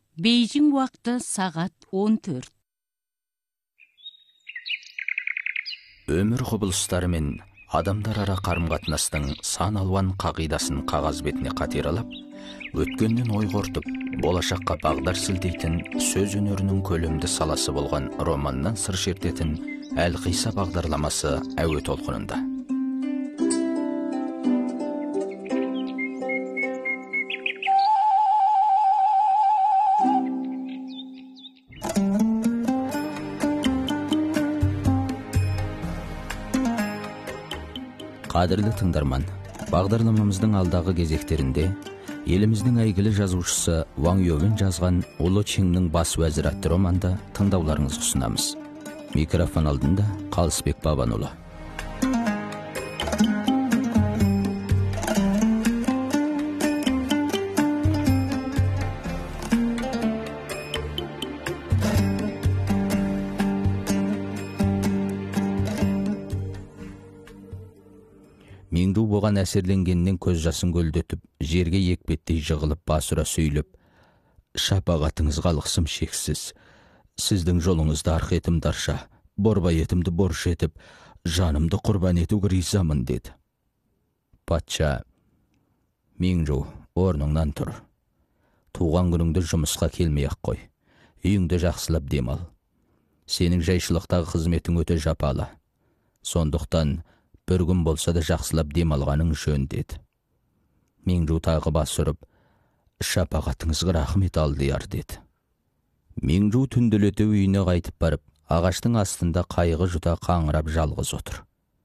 Бейжің уақыты сағат 14. Өмір құбылыстары мен адамдар ара қарым-қатынастың сан алуан қағидасын қағаз бетіне қатералап, өткеннен ой қортып, болашаққа бағдар сілтейтін сөз өнерінің көлемді саласы болған романнан сыр шертетін Әлқиса бағдарламасы әуе толқынында. Қадірлі тыңдарман, бағдарламамыздың алдағы кезектерінде еліміздің әйгілі жазушысы Ван Ювен жазған Ұлы Чеңнің бас уәзірі атты романды тыңдауларыңызға ұсынамыз. Микрофон алдында Қалысбек Бабанұлы. Меңду бұған әсерленгеннен көз жасын көлдетіп, жерге екпеттей жығылып, басыра сөйлеп, «Шапағатыңыз қалықсым шексіз. Сіздің жолыңызды арқ етім дарша, борбай етімді борыш етіп, жанымды құрбан етуге ризамын» деді. Патша: «Меңду, орныңнан тұр. Туған күніңді жұмысқа келмей-ақ қой. Үйіңді жақсылап демал. Сенің жайшылықтағы қызметің өте жапалы. Сондықтан бір күн болса да жақсылап демалғаның жөн» деді. Меңду тағы бас ұрып, «Шапағатыңызға рахмет алдияр» деді. Меңду түнделете үйіне қайтып барып, ағаштың астында қайғы жұта қаңырап жалғыз отыр.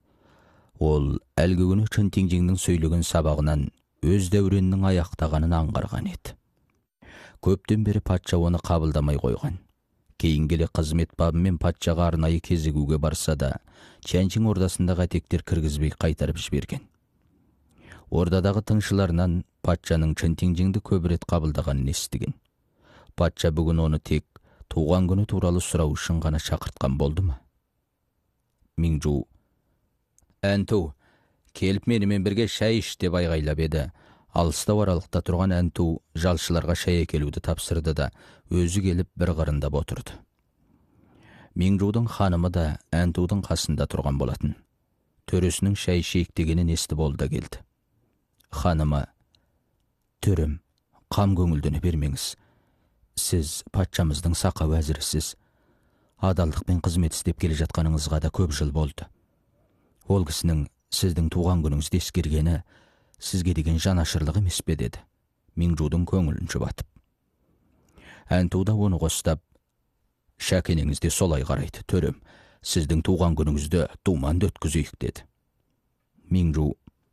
Ол әлгі күні Чынтеңжеңнің сөйлеген сабағынан өз дәуренінің аяқтағанын аңғарған еді. Көптен бері патша оны қабылдамай қойған. Кейін келе қызмет бабымен патшаға арнайы кезігуге барса да, Чянчың ордасындағы әтектер кіргізбей қайтарып жіберген. Ордадағы тыңшыларынан патшаның Чынтеңжеңді көп рет қабылдағанын естіген. Патша бүгін оны тек туған күні туралы сұрау үшін ғана шақыртқан болды ма? Меңду: «Әнту, келіп менімен бірге шай іш» деп айғайлап еді. Алыстау аралықта тұрған Әнту жалшыларға шай әкелуді тапсырды да, өзі келіп бір қырындап отырды. Меңдудың ханымы да Әнтудың қасында тұрған болатын. Төресінің шай шектегенін естіп ол да келді. Ханымы: «Төрем, қам көңілдене бермеңіз. Сіз патшамыздың сақа уәзірісіз. Адалдықпен қызмет істеп келе жатқаныңызға да көп жыл болды. Ол кісінің сіздің туған күніңізді ескергені сізге деген жанашырлық емес пе?» деді, Меңдудың көңілін жұбатып. Әнту да оны қостап: «Шәкенеңіз де солай қарайды, төрем. Сіздің туған күніңізді думанды өткізейік» деді. Меңду: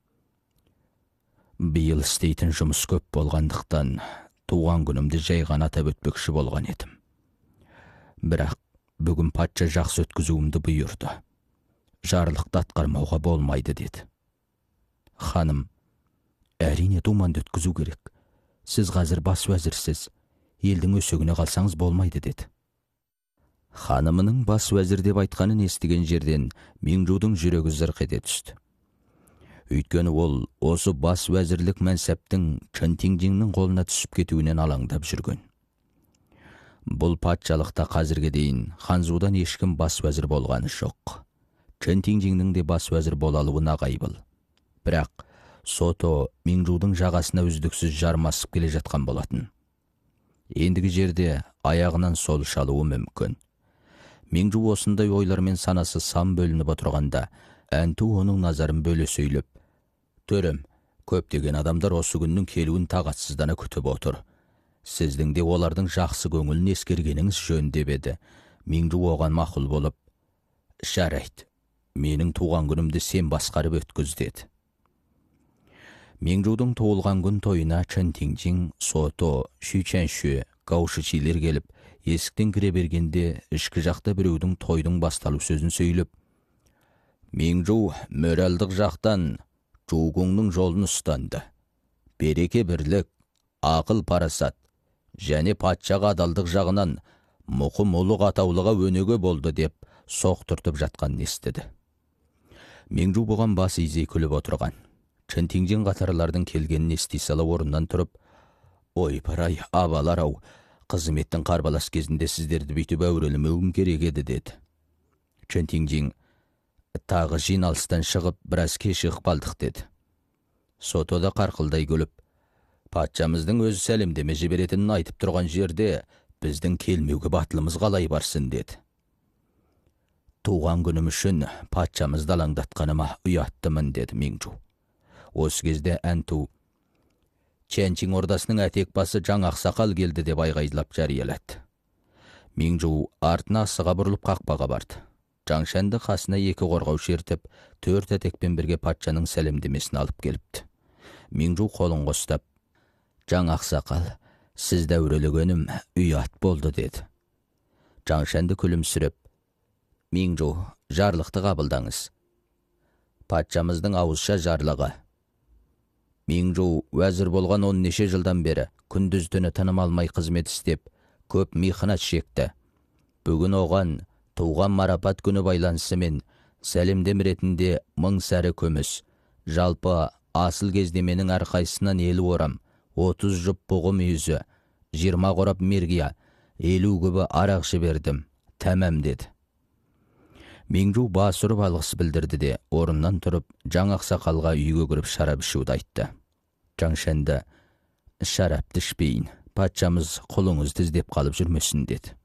«Биыл істейтін жұмыс көп болғандықтан, туған күнімді жай ғана атап өтпекші болған едім. Бірақ бүгін патша жақсы өткізуімді бұйырды. Жарлықты атқармауға болмайды» деді. Ханым: «Әрине думанды өткізу керек. Сіз қазір бас уәзірсіз. Елдің өсегіне қалсаңыз болмайды» деді. Ханымының бас уәзір деп айтқанын естіген жерден Меңдудың жүрегі зырқ ете түсті. Өйткені ол осы бас уәзірлік мәнсәптің Чынтеңжеңнің қолына түсіп кетуінен алаңдап жүрген. Бұл патшалықта қазірге дейін Ханзудан ешкім бас уәзір болғаны жоқ. Чынтеңжеңнің де бас уәзір болалуы нағайбыл. Бірақ Сото Меңдудың жағасына үздіксіз жармасып келе жатқан болатын. Ендігі жерде аяғынан сол шалуы мүмкін. Меңду осындай ойлармен санасы сан бөлініп отырғанда, Әнту оның назарын бөле сөйлеп: «Төрем, көптеген адамдар осы күннің келуін тағатсыздана күтіп отыр. Сіздің де олардың жақсы көңілін ескергеніңіз жөн» деп еді. Меңду оған мақұл болып: «Жарайды, менің туған күнімді сен басқарып өткіз» деді. Меңдудың туылған күн тойына Чынтеңжең, Сото, Шүйчәншү, Гаушичилер келіп, есіктен кіре бергенде ішкі жақта біреудің тойдың басталу сөзін сөйлеп: «Меңду мөралдық жақтан Чугуңның жолын ұстанды. Береке бірлік, ақыл парасат және патшаға адалдық жағынан мұқым ұлық атаулыға өнеге болды» деп соқтыртып жатқанын естіді. Меңду бұған бас изей күліп отырған. Чынтеңжең қатарлардың келгенін ести сала орнынан тұрып: «Ой парай, абалар-ау, Қызметтің қарбалас кезінде сіздерді бүйтіп әурелемеуім керек еді, деді. Чэнтинжин тағы жиналыстан шығып, біраз кешігіп қалдық, деді. Сото да қарқылдай күліп, патшамыздың өзі сәлемдеме жіберетінін айтып тұрған жерде біздің келмеуге батылымыз қалай барсын, деді. Туған күнім үшін патшамызды алаңдатқаныма ұяттымын, деді Миңжу. Осы кезде Әнту Чэнчин ордасының әтек басы жаң ақсақал келді деп айғайлап жариялады. Миңжу артына асыға бұрылып қақпаға барды. Жаңшанды қасына 2 қорғаушы ертіп, 4 әтекпен бірге патшаның сәлемдемесін алып келіпті. Миңжу қолын қостап, «Жаң ақсақал, сізді әурелегенім ұят болды», деді. Жаңшанды күлімсіреп, «Миңжу, жарлықты қабылдаңыз. Патшамыздың ауызша жарлығы. Миңжу уәзір болған 10 неше жылдан бері күндіз түні тыным алмай қызмет істеп, көп михнат шекті. Бүгін оған туған марапат күні байланысымен сәлемдем ретінде 1000 сәрі көміс, жалпы асыл кездеменің әрқайсынан 50 орам, 30 жұп бұғы мүйізі, 20 қорап мергия, 50 күбі арақ жібердім. Тәмәм, деді. Миңжу бас ұрып алғыс білдірді де, орыннан тұрып, жаң ақсақалға үйге кіріп шарап ішуді айтты. Жаңшанды, «Шарапты ішпейін, патшамыз құлыңызды іздеп қалып жүрмесін», деді.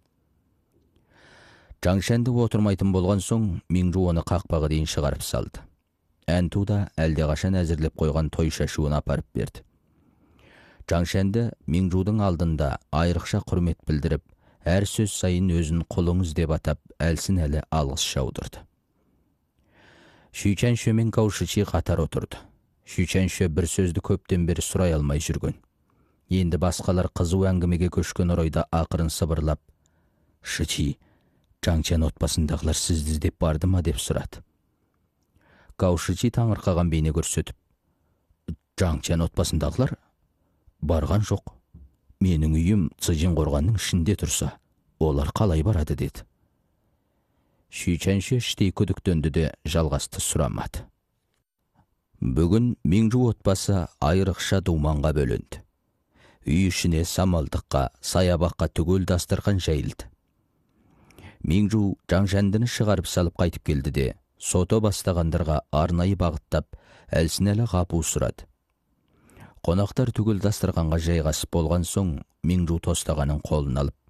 Жаңшанды отырмайтын болған соң, Миңжу оны қақпаға дейін шығарып салды. Әнту да әлдеқашан әзірлеп қойған той шашуын апарып берді. Жаңшанды Миңжудың алдында айрықша құрмет білдіріп, әр сөз сайын өзін құлыңыз деп атап, әлсін әлі алғыс шаудырды. Шүйчаншө мен Каушичи қатар отырды. Шүйчаншө бір сөзді көптен бері сұрай алмай жүрген. Енді басқалар қызу әңгімеге көшкен орайда ақырын сыбырлап, «Шичи, Жаңчан отбасындағылар сізді іздеп барды ма?» деп сұрады. Каушичи таңырқаған бейне көрсетіп, «Жаңчан отбасындағылар? Барған жоқ. Менің үйім Цзыжин қорғанның ішінде тұрса, олар қалай барады?» деді. Шүйчаншө іштей күдіктенді де жалғасты сұрамады. Бүгін Миңжу отбасы айрықша думанға бөлінді. Үй ішіне самалдыққа, саябаққа түгел дастархан жайылды. Миңжу Жаңшандыны шығарып салып қайтып келді де, сото бастағандарға арнайы бағыттап, әлсін әлі ғапу сұрады. Қонақтар түгел дастарханға жайғасып болған соң, Миңжу тостағанын қолын алып,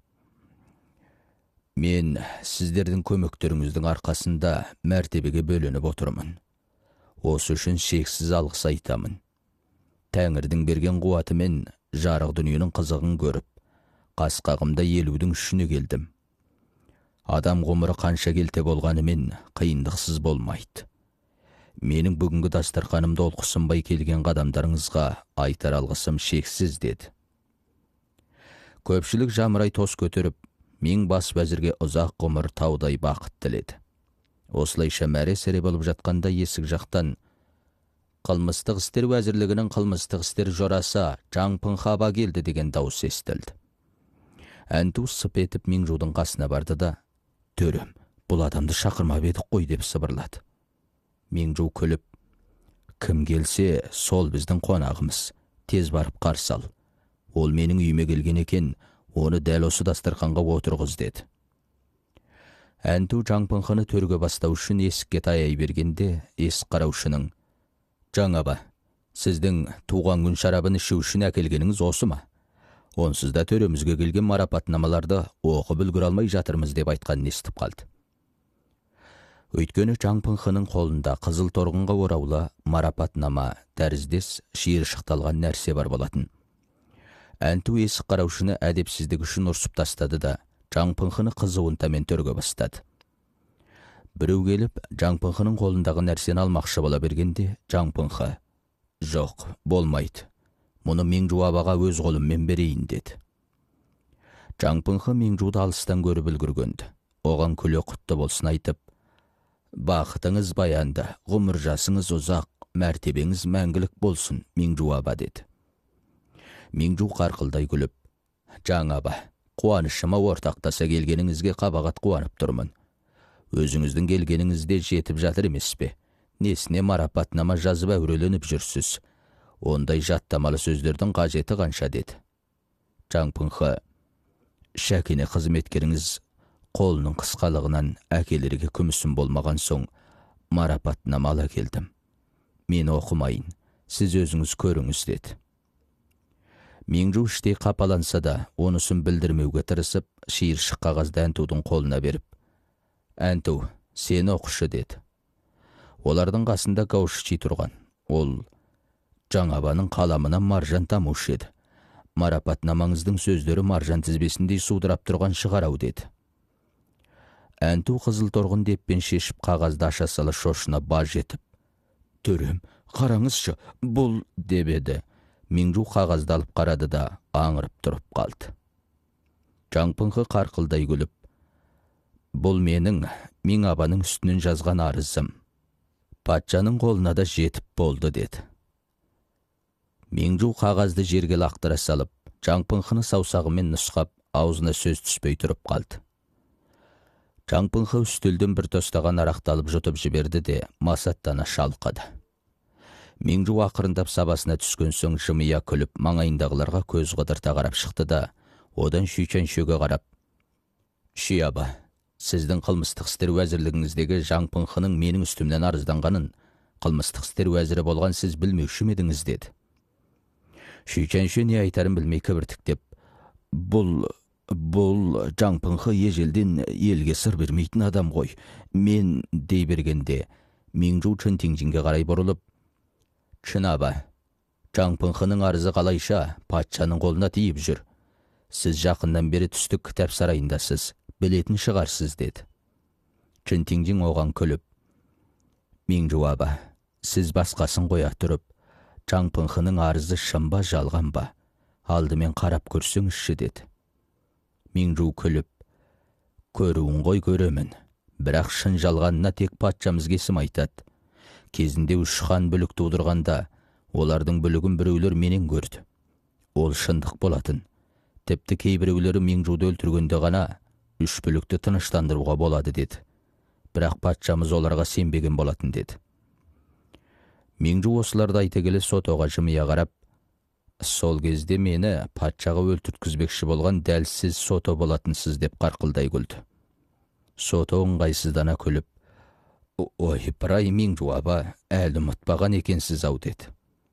«Мен сіздердің көмектеріңіздің арқасында мәртебеге бөленіп отырмын. Осы үшін шексіз алғыс айтамын. Тәңірдің берген қуатымен жарық дүниенің қызығын көріп, қасқағымда елудің үшіне келдім. Адам ғұмыры қанша келте болғанымен қиындықсыз болмайды. Менің бүгінгі дастарханымда олқысынбай келген қадамдарыңызға айтар алғысым шексіз», деді. Көпшілік жамырай тос көтеріп, Миң бас вәзірге ұзақ ғұмыр таудай бақыт тіледі. Осылайша мәре-сәре болып жатқанда есік жақтан «Қылмыстық істер уәзірлігінің қылмыстық істер жорасы Жаң Пыңхаба келді» деген дауыс естілді. Әнту сып етіп Миңжудың қасына барды да, «Төрем, бұл адамды шақырмап едік қой» деп сыбырлады. Миңжу күліп, «Кім келсе, сол біздің қонағымыз. Тез барып қарсы ал. Ол менің үйіме келген екен, оны дәл осы дастарханға отырғыз», деді. Әнту Жаң Пыңханы төрге бастау үшін есікке таяй бергенде, есік қараушының, «Жаң аба, сіздің туған күн шарабын ішу үшін әкелгеніңіз осы ма? Онсыз да төремізге келген марапатнамаларды оқып үлгіре алмай жатырмыз» деп айтқанын естіп қалды. Өйткені Жаң Пыңхының қолында қызыл торғынға ораулы марапатнама тәріздес шиыршықталған нәрсе бар болатын. Әнту есік қараушыны әдепсіздік үшін ұрсып тастады да, Жаң Пыңхыны қызуын тамен төрге бастады. Біреу келіп, Жаң Пыңхының қолындағы нәрсені алмақшы бола бергенде, Жаң Пыңхы, «Жоқ, болмайды. Мұны Миңжу абаға өз қолыммен берейін», деді. Жаң Пыңхы Миңжуды алыстан көріп үлгіргенді. Оған күле құтты болсын айтып, «Бақытыңыз баянды, ғұмыр жасыңыз ұзақ, мәртебеңіз мәңгілік болсын, Миңжу аба», деді. Миңжу қарқылдай күліп, «Жаң аба, қуанышыма ортақтаса келгеніңізге қабағат қуанып тұрмын. Өзіңіздің келгеніңізде жетіп жатыр емес пе? Несіне марапатнама жазып әуреленіп жүрсіз? Ондай жаттамалы сөздердің қажеті қанша?» деді. Жаң Пыңхы, Шәкене қызметкеріңіз қолының қысқалығынан әкелерге күмісім болмаған соң марапатына мал әкелдім. Мен оқымайын, сіз өзіңіз көріңіз деді. Меңжу іштей қапаланса да, онысын білдірмеуге тырысып, шиыршық қағазды Әнтудың қолына беріп, «Әнту, сені оқышы» деді. Олардың қасында Гаушичи тұрған. Ол жаңабаның қаламынан маржан тамушы еді. Марапатнамаңыздың сөздері маржан тізбесіндей судырап тұрған шығарау деді. Әнту қызыл торғын деппен шешіп қағазды аша сала шошына баж етіп, «Төрем, қараңызшы, бұл» деп еді. Меңжу қағазды алып қарады да аңырып тұрып қалды. Жаңпыңқы қарқылдай күліп, «Бұл менің Меңабаның үстінен жазған арызым. Патшаның қолына да жетіп болды» деді. Меңжу қағазды жерге лақтыра салып, Жаңпыңқыны саусағымен нұсқап, аузына сөз түспей тұрып қалды. Жаңпыңқы үстелден бір тостаған арақты алып жұтып жіберді де масаттана шалқады. Меңжу ақырындап сабасына түскен соң жымия күліп, маңайындағыларға көз қыдырта қарап шықты да, одан Шүйчәншөге қарап, «Шүй аба, сіздің қылмыстық істер уәзірлігіңіздегі Жаңпыңқының менің үстімнен арызданғанын, қылмыстық істер уәзірі болған сіз білмеуші ме едіңіз?» деді. Шүйчәншө не айтарын білмей кібіртіктеп, «Бұл Жаңпыңқы ежелден елге сыр бермейтін адам ғой. Мен» дей бергенде, Меңжу Чынтеңжинге қарай бұрылып, «Чын аба, Жаңпыңқының арызы қалайша патшаның қолына тиіп жүр. Сіз жақыннан бері түстік кітап сарайындасыз, білетін шығарсыз» деді. Чынтеңжин оған күліп, «Меңжу аба, сіз басқасын қоя тұрып, Жаңпыңқының арызы шын ба жалған ба? Алдымен қарап көрсеңізші» деді. Меңжу күліп, «Көруін ғой көремін, бірақ шын жалғанына тек патшамыз кесім айтады. Кезінде үш хан бүлік тудырғанда, олардың бүлігін біреулер менен көрді. Ол шындық болатын. Тіпті кейбіреулері Меңжуді өлтіргенде ғана үш бүлікті тыныштандыруға болады» деді. «Бірақ патшамыз оларға сенбеген болатын» деді. Меңжу осыларды айта келе Сотоға жымия қарап, «Сол кезде мені патшаға өлтірткізбекші болған дәл сіз Сото болатынсыз» деп қарқылдай күлді. Сото ыңғайсыздана күліп, «Ой, бір-ай Меңжу аба, әлі ұмытпаған екенсіз ау» деді.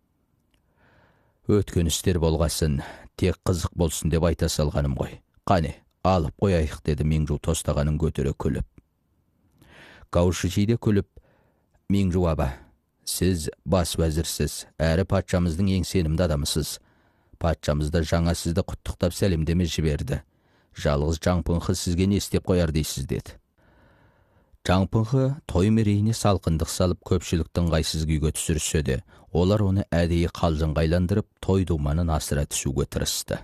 «Өткен істер болғасын, тек қызық болсын деп айта салғаным ғой. Қане, алып қояйық» деді Меңжу тостағанын көтере күліп. Гаушичи де күліп, «Меңжу аба, сіз бас уәзірсіз, әрі патшамыздың ең сенімді адамысыз. Патшамызда жаңа сізді құттықтап сәлемдеме жіберді. Жалғыз Жаңпыңқы сізге не істеп қояр дейсіз» деді. Жаңпыңқы той мерейіне салқындық салып көпшіліктің ыңғайсыз күйге түсірсе де, олар оны әдейі қалжыңға айландырып, той думанын асыра түсуге тырысты.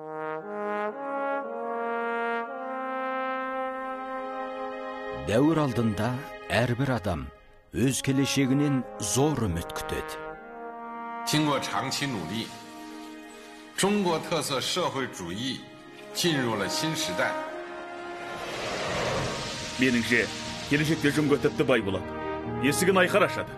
Дәуір алдында әрбір адам өз келешегінен зор үміт күтеді. 经过长期努力，中国特色社会主义进入了新时代。 Меніңше, келешекте жұмға тіпті бай болады. Есігін айқар ашады.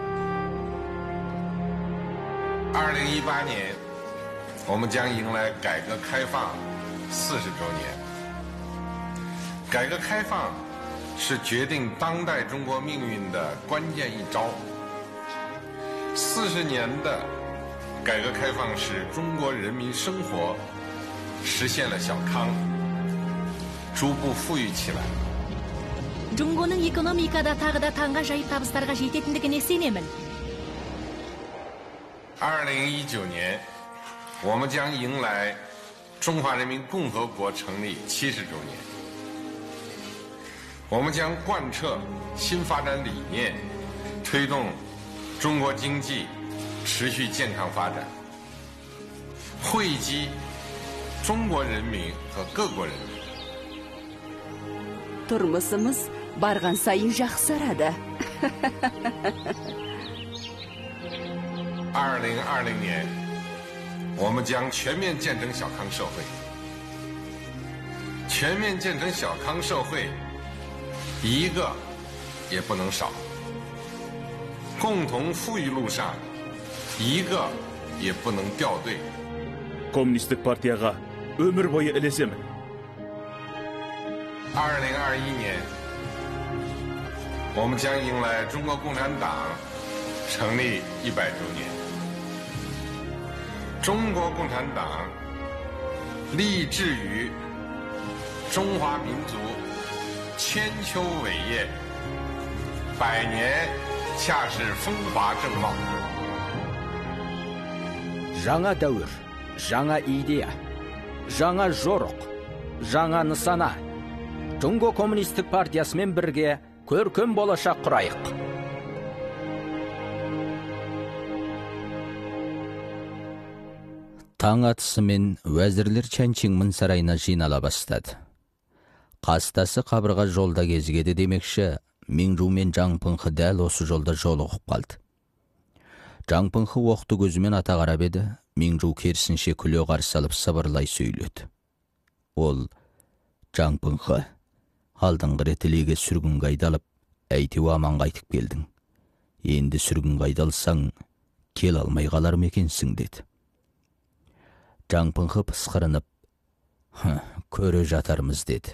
2018年，我们将迎来改革开放40周年。改革开放是决定当代中国命运的关键一招。40年的改革开放使中国人民生活实现了小康，逐步富裕起来。 Жұңғының экономикада тағы да таңға жайып табыстарға жететіндігіне сенемін. 2019年，我们将迎来中华人民共和国成立70周年。我们将贯彻新发展理念，推动中国经济持续健康发展，惠及中国人民和各国人民。 Тұрмысымыз барған сайын жақсарады. 2020年，我们将全面建成小康社会。全面建成小康社会，一个也不能少。共同富裕路上，一个也不能掉队。 Коммунистік партияға өмір бойы ілесемін. 2021年，我们将迎来中国共产党成立100周年。中国共产党立志于中华民族千秋伟业，100年恰是风华正茂。 жаңа дәуір, жаңа идея, жаңа жорық, жаңа нысана. Жонго коммунистік партиясымен бірге көркем болашақ құрайық. Таң атысымен уәзірлер Чанчиңмін сарайына жинала бастады. Қастасы қабырға жолда кезігеді демекші, Миңжу мен Жаңпыңхы дәл осы жолда жолығып қалды. Жаңпыңхы оқты көзімен ата қарап еді, Миңжу керісінше күле қарсы алып сыбырлай сөйледі. Ол, Жаңпыңхы, алдыңғы рет ілеге сүргін қайдалып, әйтеу аман қайтып келдің. Енді сүргін қайдалсаң, кел алмай қалар мекенсің деді. Жаңпыңхы пысқырынып, көре жатармыз деді.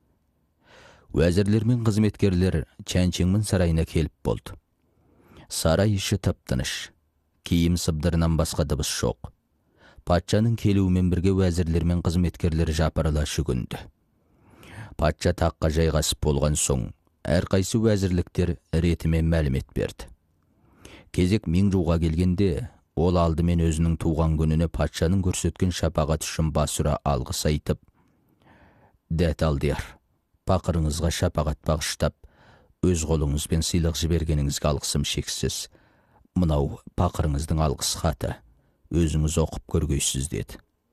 Уәзірлер мен қызметкерлер Чанчиңмін сарайына келіп болды. Сарай іші тып-тыныш, киім сыбдырынан басқа дыбыс жоқ. Патшаның келуімен бірге уәзірлер мен қызметкерлер жапырыла жүгінді. Патша таққа жайғасып болған соң, әрқайсы уәзірліктер ретімен мәлімет берді. Кезек Миңжуға келгенде, ол алдымен өзінің туған күніне патшаның көрсеткен шапағат үшін басыра алғыс айтып, «Дәт алдияр, пақырыңызға шапағат бағыштап, өз қолыңызбен сыйлық жібергеніңізге алғысым шексіз. Мынау пақырыңыздың алғыс хаты, өзіңіз оқып көргейсіз» деді.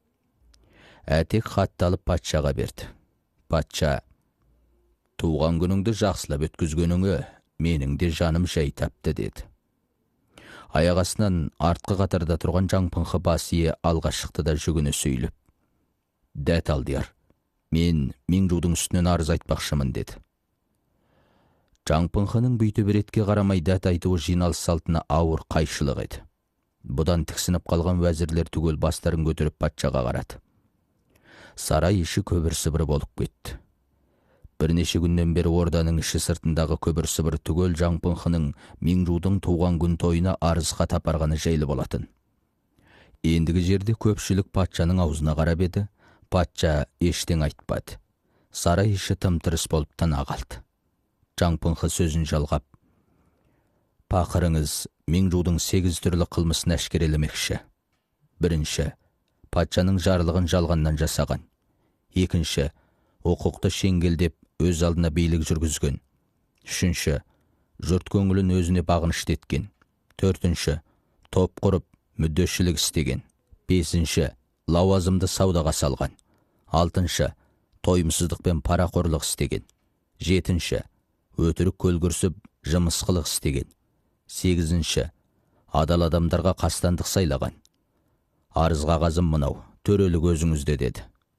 Әтек хатты алып патшаға берді. Патша, «Туған күніңді жақсылап өткізгеніңе менің де жаным жай тапты» деді. Аяқ астынан артқы қатарда тұрған Жаңпыңхы бас ие алға шықты да жүгіне сөйлеп, «Дәт алдияр, мен Миңжудың үстінен арыз айтпақшымын» деді. Жаңпыңхының бүйтіп ретке қарамай дәт айтуы жиналыс салтына ауыр қайшылық еді. Бұдан тіксініп қалған уәзірлер түгел бастарын көтеріп патшаға қарады. Сарай іші көбір-сыбыр болып кетті. Бірнеше күннен бері орданың іші сыртындағы көбір-сыбыр түгел Жаңпыңхының Миңжудың туған күн тойына арызға тапарғаны жайлы болатын. Ендігі жерде көпшілік патшаның аузына қарап еді, патша ештен айтпады. Сарай іші тым-тырыс болып тына қалды. Жаңпыңхы сөзін жалғап, «Пақырыңыз Миңжудың 8 түрлі қылмысын әшкерелемекші. Бірінші, патшаның жарлығын жалғаннан жасаған. Екінші, құқықты шеңгелдеп өз алдына билік жүргізген. Үшінші, жұрт көңілін өзіне бағынышты еткен. Төртінші, топ құрып мүддешілік істеген. Бесінші, лауазымды саудаға салған. Алтыншы, тойымсыздықпен парақорлық істеген. Жетінші, өтірік көлгірсіп жымысқылық істеген. Сегізінші, адал адамдарға қастандық сайлаған. Арыз қағазым мынау, төрелік өзіңізде» деді.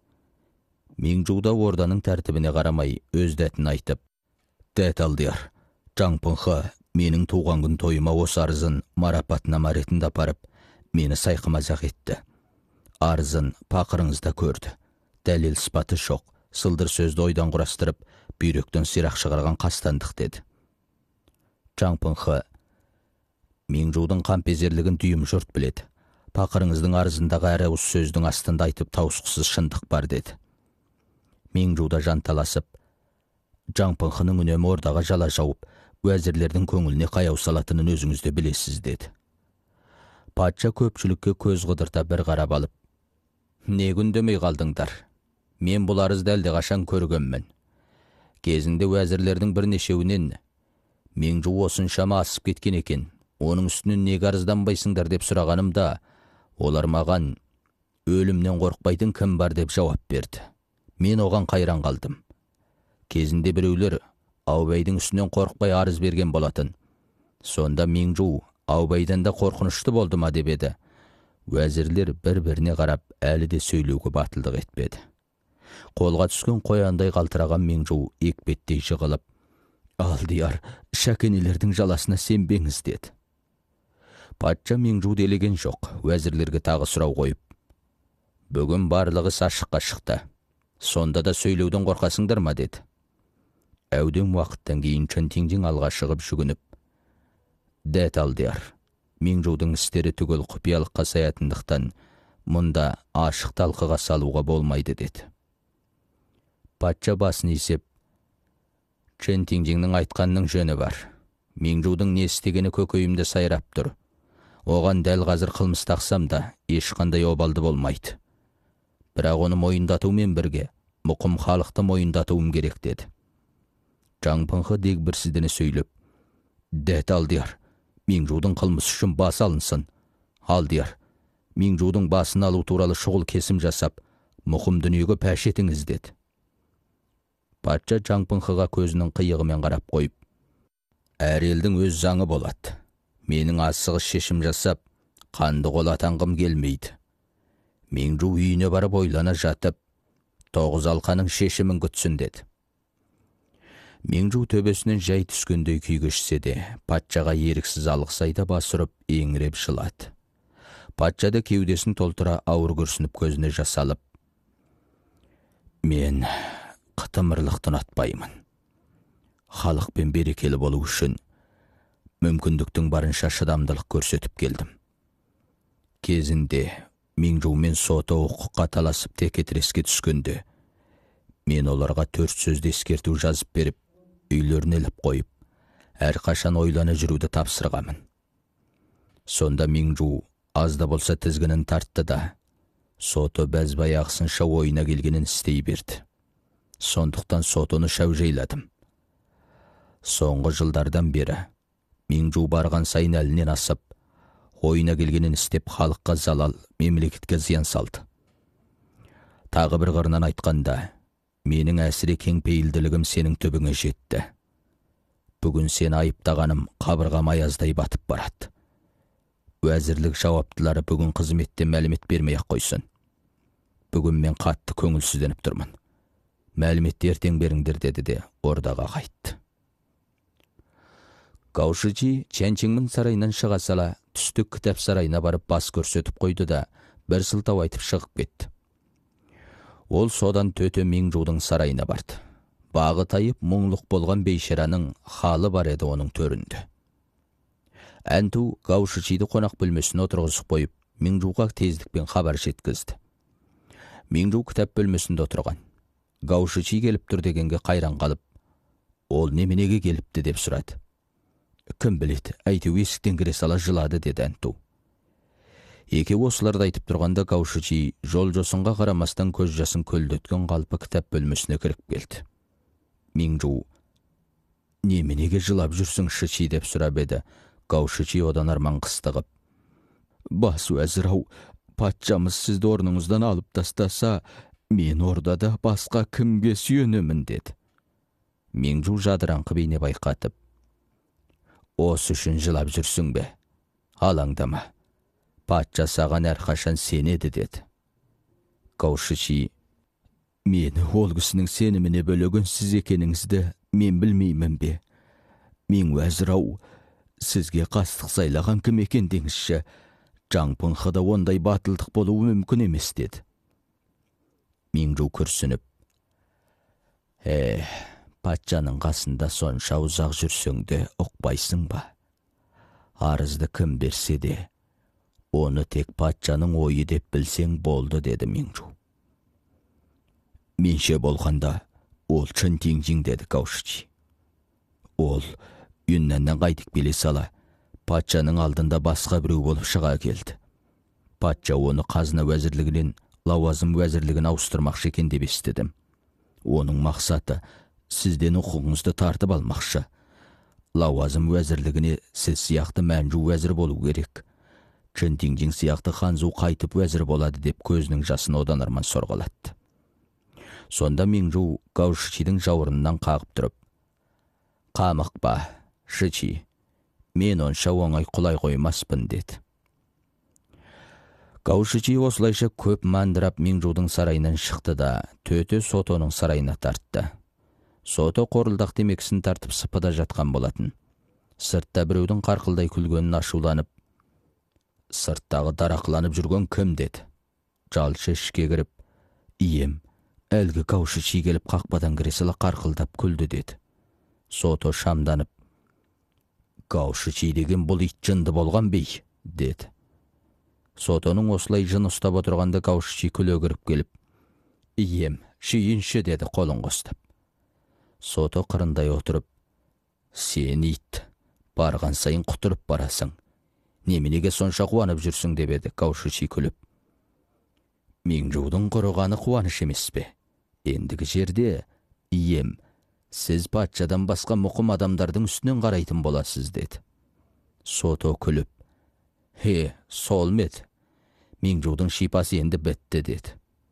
Миңжуда орданың тәртібіне қарамай өз дәтін айтып, «Дәт алдияр, Жаңпыңхы менің туған күн тойыма осы арызын марапатнама ретінде апарып, мені сайқымазақ етті. Арызын пақырыңызда көрді. Дәлел сыпаты жоқ, сылдыр сөзді ойдан құрастырып, бүйректен сирақ шығарған қастандық» деді. Жаңпыңхы, «Миңжудың қампезерлігін дүйім жұрт біледі. Пақырыңыздың арызындағы әр ауыз сөздің астында айтып таусықсыз шындық бар» деді. Миңжуда жанталасып, Жаңпыңхының үнемі ордаға жала жауып, уәзірлердің көңіліне қаяу салатынын өзіңізде білесіз» деді. Патша көпшілікке көз қыдырта бір қарап алып, «Не күндемей қалдыңдар? Мен бұл арызды әлде қашан көргенмін. Кезінде уәзірлердің бірнешеуінен, Миңжу осыншама асып кеткен екен, оның үстінен неге арызданбайсыңдар деп сұрағанымда, олар маған өлімнен қорықпайтын кім бар деп жауап берді. Мен оған қайран қалдым. Кезінде біреулер Аубайдың үстінен қорықпай арыз берген болатын. Сонда Миңжу Аубайдан да қорқынышты болды ма деп еді. Уәзірлер бір-біріне қарап әлі де сөйлеуге батылдық етпеді. Қолға түскен қояндай қалтыраған Миңжу екпеттей жығылып, «Алдияр, шәкенелердің жаласына сенбеңіз» деді. Патша Миңжу делеген жоқ, уәзірлерге тағы сұрау қойып, «Бүгін барлығы ашыққа шықты. Сонда да сөйлеуден қорқасыңдар ма, деді. Әуден уақыттан кейін Чынтиңжің алға шығып жүгініп: «Дәт алдияр, Меңжудың істері түгел құпиялыққа саятындықтан, мұнда ашық талқыға салуға болмайды», деді. Патша басын изеп: «Чынтиңжіңнің айтқанның жөні бар. Меңжудың не істегені көкейімде сайрап тұр. Оған дәл қазір қылмыс тақсам да, ешқандай обалды болмайды. Бірақ оны мойындатумен бірге, мұқым халықты мойындатуым керек», деді. Жаңпынғы дегбірсіздіні сөйлеп: «Дәт алдияр, Меңжудың қылмыс үшін бас алынсын. Алдияр, Меңжудың басын алу туралы шұғыл кесім жасап, мұқым дүниеге пәш етіңіз», деді. Патша Жаңпынғыға көзінің қиығымен қарап қойып: «Әр елдің өз заңы болады. Менің асығыс шешім жасап, қанды қол атанғым келмейді. Меңжу үйіне барып ойлана жатып, 9 алқаның шешімін күтсін», деді. Меңжу төбесінен жай түскендей күй кешсе де, патшаға еріксіз алғыс айта бас ұрып, еңіреп жылады. Патша да кеудесін толтыра ауыр күрсініп көзіне жас алып: «Мен қытымырлықты ұнатпаймын. Халықпен берекелі болу үшін мүмкіндіктің барынша шыдамдылық көрсетіп келдім. Кезінде Меңжу мен соты құқыққа таласып текетіреске түскенде, мен оларға 4 сөзді ескерту жазып беріп, үйлеріне іліп қойып, әрқашан ойлана жүруді тапсырғамын. Сонда Меңжу азда болса тізгінін тартты да, соты бәзбай ақсынша ойына келгенін істей берді. Сондықтан сотыны шәужейладым. Соңғы жылдардан бері Меңжу барған сайын әлінен асып, ойына келгенін істеп, халыққа залал, мемлекетке зиян салды. Тағы бір қырынан айтқанда, менің әсіре кеңпейілділігім сенің түбіңе жетті. Бүгін сені айыптағаным қабырғам аяздай батып барады. Уәзірлік жауаптылары бүгін қызметте мәлімет бермей-ақ қойсын. Бүгін мен қатты көңілсізденіп тұрмын. Мәліметті ертең беріңдер», деді де ордаға қайтты. Гаушичи Чэнчиңнің сарайынан шыға сала, түстік кітап сарайына барып бас көрсетіп қойды да, бір сылтау айтып шығып кетті. Ол содан төте Меңжудың сарайына барды. Бағы тайып мұңлық болған бейшараның халы бар еді оның төрінде. Әнту Гаушичиді қонақ бөлмесіне отырғызып қойып, Меңжуға тездікпен хабар жеткізді. Меңжу кітап бөлмесінде отырған. Гаушичи келіп тұр дегенге қайран қалып: «Ол неменеге келіпті?» деп сұрады. «Кім біледі, әйтеу есіктен кіре сала жылады», деді Әнту. Екеуі осыларды айтып тұрғанда Гаушичи жол-жосынға қарамастан көз жасын көлдеткен қалпы кітап бөлмесіне кіріп келді. Меңжу: «Неменеге жылап жүрсің, Шичи?» деп сұрап еді. Гаушичи одан арман қыстығып: «Бас уәзір-ау, патшамыз сізді орныңыздан алып тастаса, мен ордада басқа кімге сүйенемін?» деді. Меңжу жадыраңқы бейне байқатып: «Осы үшін жылап жүрсің бе? Алаңдама. Патша саған әрқашан сенеді», деді. Гаушичи: «Мені ол кісінің сеніміне бөлеген сіз екеніңізді мен білмеймін бе? Мен уәзір-ау, сізге қастық сайлаған кім екен деңізші? Жаңпынғыда ондай батылдық болуы мүмкін емес», деді. Меңжу күрсініп: «Патшаның қасында сонша ұзақ жүрсең де ұқпайсың ба? Арызды кім берсе де, оны тек патшаның ойы деп білсең болды», деді Меңжу. «Менше болғанда, ол Чынтиңжің», деді Гаушичи. Ол Юннаннан қайтып келе сала, патшаның алдында басқа біреу болып шыға келді. Патша оны қазына уәзірлігінен лауазым уәзірлігін ауыстырмақшы екен деп естідім. Оның мақсаты сізден құқығыңызды тартып алмақшы. Лауазым уәзірлігіне сіз сияқты Мәнжу уәзір болу керек. Чынтиңжің сияқты Ханзу қайтып уәзір болады деп көзінің жасын одан арман сорғалатты. Сонда Меңжу Гаушичидің жауырынынан қағып тұрып: «Қамықпа, Шичи, мен онша оңай құлай қоймаспын», деді. Гаушичи осылайша көп мандырап Меңжудың сарайынан шықты да, төте Сотоның сарайына тартты. Сото қорылдақ темекісін тартып сыпыда жатқан болатын. Сыртта біреудің қарқылдай күлгенін ашуланып: «Сырттағы дарақланып жүрген кім?» деді. Жалшы ішке кіріп: «Ием, Әлгі Каушичи келіп қақпадан кіресілі қарқылдап күлді деді. Сото шамданып, Каушичи деген бұл ит жынды болған бей, деді. Сотоның осылай жын ұстап отырғанда Каушичи күле кіріп келіп, ием, шүйінші, деді қолын қостап. Сото қырындай отырып, сен ит, барған сайын құтырып барасың. Неменеге сонша қуанып жүрсің, деп еді Каушичи күліп. Меңжудың құрығаны қуаныш емес пе? Ендігі жерде, ием, сіз патшадан басқа мұқым адамдардың үстінен қарайтын боласыз, деді. Сото күліп, сол мед, Меңжудың шипасы енді бітті, деді.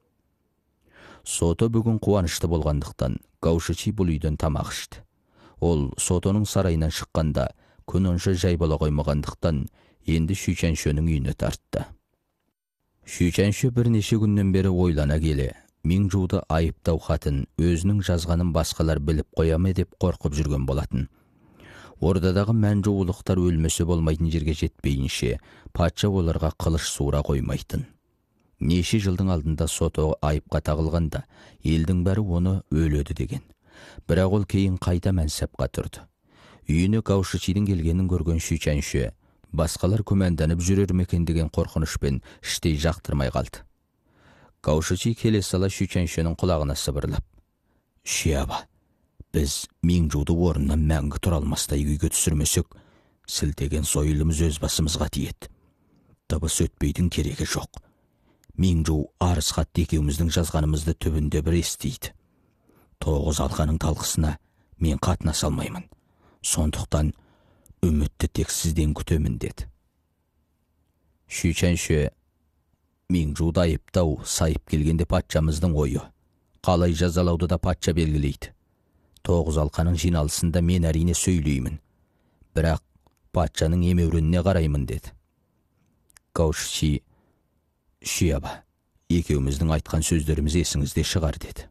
Сото бүгін қуанышты болғандықтан Каушичи бұл үйден тамақ ішті. Ол Сотоның сарайынан шыққанда күн онша жай бола қоймағандықтан енді Шүйчәншөнің үйіне тартты. Шүйчәншө бірнеше күннен бері ойлана келе, Меңжуды айыптау хатын өзінің жазғанын басқалар біліп қояме деп қорқып жүрген болатын. Ордадағы мәнжулықтар өлмесі болмайтын жерге жетпейінше, патша оларға қылыш суыра қоймайтын. Неше жылдың алдында Сото айыпқа тағылғанда, елдің бәрі оны өледі деген. Бірақ ол кейін қайта мәнсапқа тұрды. Үйіне Каушичидің келгенін көрген Шүйчәншө, басқалар күмәнданып жүрер мекен деген қорқынышпен іштей жақтырмай қалды. Каушичи келе сала Шүйчәншөнің құлағына сыбырлап, «Шияба, біз Меңжуды орнынан мәңгі тұра алмастай күйге түсірмесек, сілтеген сойылымыз өз басымызға тиеді. Дыбыс өтпейдің керегі жоқ. Меңжу арыз хатты екеуміздің жазғанымызды түбінде бір естиді. 9 алқаның талқысына мен қатынаса алмаймын. Сондықтан үмітті тек сізден күтемін, деді. Шүйчәншө, Меңжуды айыптау сайып келгенде патшамыздың ойы. Қалай жазалауды да патша белгілейді. 9 алқаның жиналысында мен әрине сөйлеймін. Бірақ патшаның емеурініне қараймын, деді. Каушичи, Шияба, екеуміздің айтқан сөздеріміз есіңізде шығар, деді.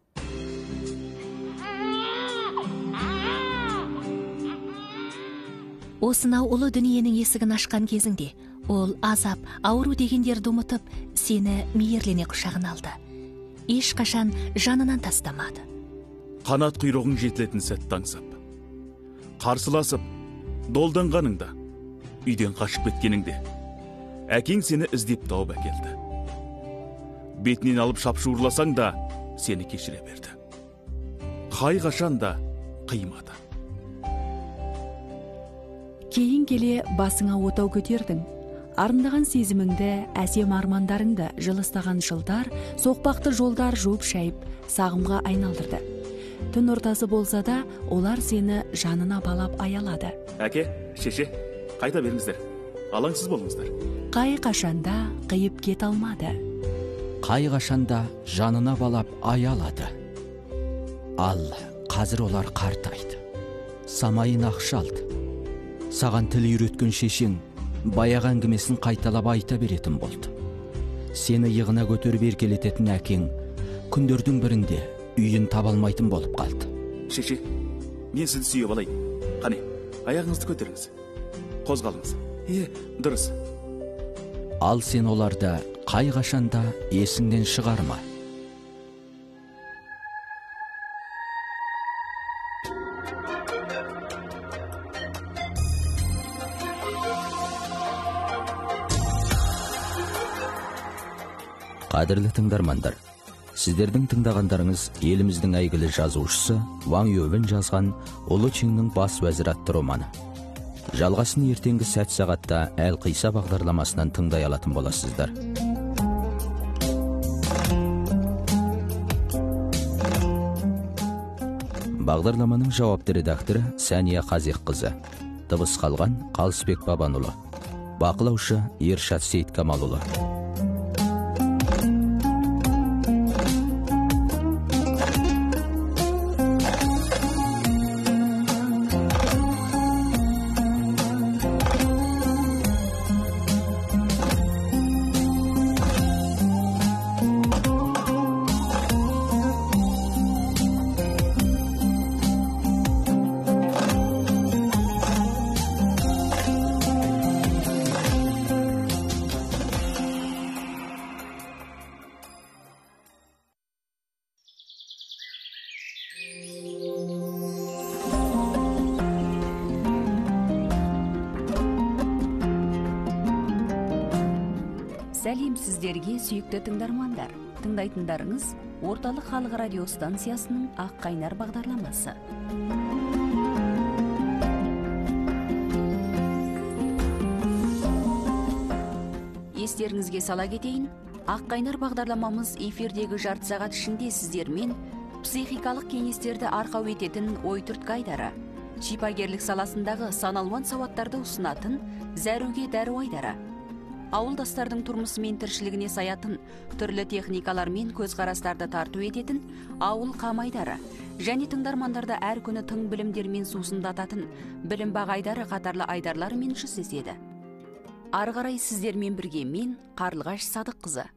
Осынау ұлы дүниенің есігін ашқан кезіңде, ол азап, ауру дегендерді ұмытып, сені мейірлене құшағына алды. Ешқашан жанынан тастамады. Қанат құйрығың жетілетін сәтті аңсап, қарсыласып, долданғаныңда, үйден қашып кеткеніңде, әкең сені іздеп тауып әкелді. Бетінен алып шапшуырласаң да, сені кешіре берді. Қай қашан да қимады. Кейін келе басыңа отау көтердің. Арындаған сезіміңді, әсем армандарыңды жылыстаған жылдар, соқпақты жолдар жуып шайып, сағымға айналдырды. Түн ортасы болса да, олар сені жанына балап аялады. Әке, шеше, қайта беріңіздер. Алаңсыз болыңыздар. Қай қашанда қиып кет алмады. Қай қашанда жанына балап аялады. Ал қазір олар қартайды. Самайын ақшалды. Саған тіл үйреткен шешең баяғы әңгімесін қайталап айта беретін болды. Сені иығына көтеріп еркелететін әкең күндердің бірінде үйін таба алмайтын болып қалды. Шеше, мен сізді сүйіп алайын. Қане, аяғыңызды көтеріңіз. Қозғалыңыз. Дұрыс. Ал сен оларды қай қашанда есіңнен шығарма. Қадірлі тыңдармандар, сіздердің тыңдағандарыңыз еліміздің әйгілі жазушысы Ваң Ювен жазған Ұлы Чеңнің бас уәзірі атты романы. Жалғасын ертеңгі сәт сағатта Әлқиса бағдарламасынан тыңдай алатын боласыздар. Бағдарламаның жауапты редакторы Сәния Қазиққызы. Дыбыс қалған Қалысбек Бабанұлы. Бақылаушы Ершат Сейткамалұлы. Сәлем сіздерге, сүйікті тыңдармандар. Тыңдайтындарыңыз Орталық халық радио станциясының Ақ қайнар бағдарламасы. Естеріңізге сала кетейін, Ақ қайнар бағдарламамыз эфирдегі жарты сағат ішінде сіздермен психикалық кеңестерді арқау ететін ой түрткі айдары, шипагерлік саласындағы саналуан сауаттарды ұсынатын зәруге дәру айдары, ауылдастардың тұрмысы мен тіршілігіне саятын түрлі техникалар мен көзқарастарды тарту ететін ауыл қамайдары және тыңдармандарда әр күні тың білімдермен сусындататын білім бағайдары қатарлы айдарларымен жүздеседі. Ары қарай сіздермен бірге мен Қарлығаш Садыққызы.